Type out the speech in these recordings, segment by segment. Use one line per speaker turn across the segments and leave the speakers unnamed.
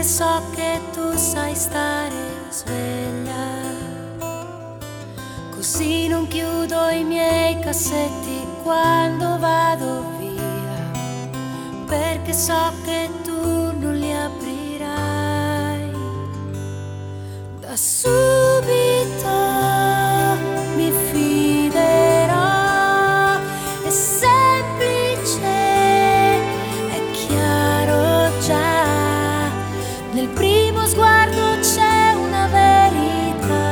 perché so che tu sai stare sveglia. Così non chiudo i miei cassetti quando vado via, perché so che tu non li aprirai. Da subito mi fiderò, è semplice, è chiaro già, nel primo sguardo c'è una verità.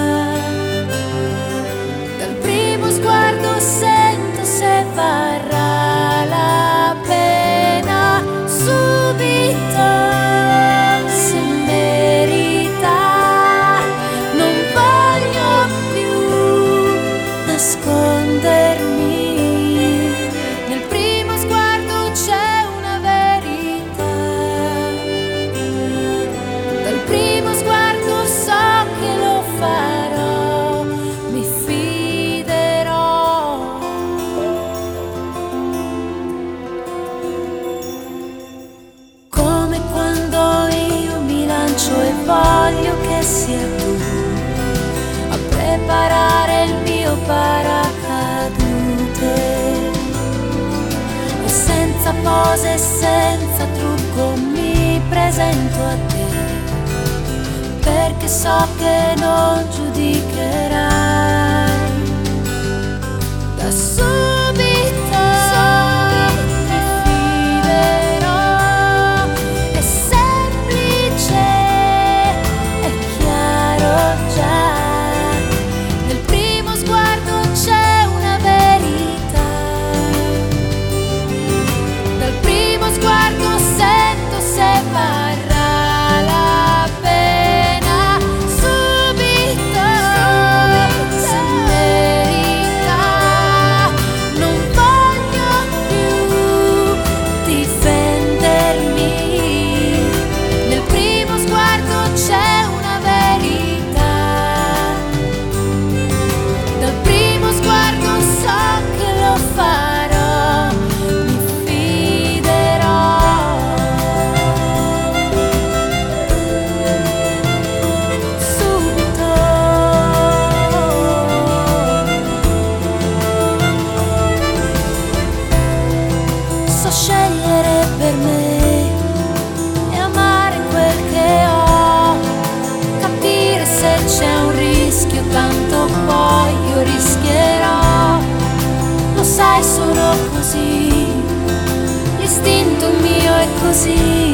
Dal primo sguardo sento se varrà la pena, subito se merita. Non voglio più nascondermi, nel primo sguardo c'è una verità. Dal primo sguardo so che lo farò, mi fiderò. Come quando io mi lancio e voglio che sia tu a preparare il mio paracadute, e senza pose e senza trucco mi presento a te, perché so che non giudicherai. Da subito mi fiderò, è semplice, è chiaro già, nel primo sguardo c'è una verità. Dal primo sguardo sento se varrà la pena, subito se merita. Non voglio più difendermi, nel primo sguardo c'è una verità. Dal primo sguardo so che lo farò, mi fiderò. Subito so scegliere per me e amare quel che ho, capire se c'è un rischio, tanto poi io rischierò. Lo sai, sono così, l'istinto mio è così.